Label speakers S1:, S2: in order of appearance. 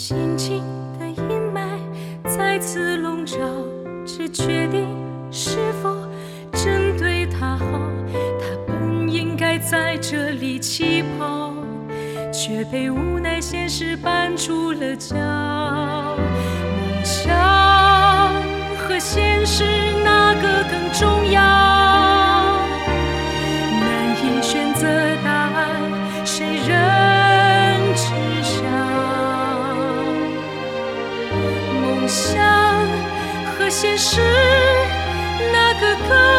S1: 心情的阴霾再次笼罩，只决定是否真对他好。他本应该在这里起跑，却被无奈现实绊住了脚。梦想和现实哪个更重要？难以选择答案，谁人知晓？梦想和现实哪个更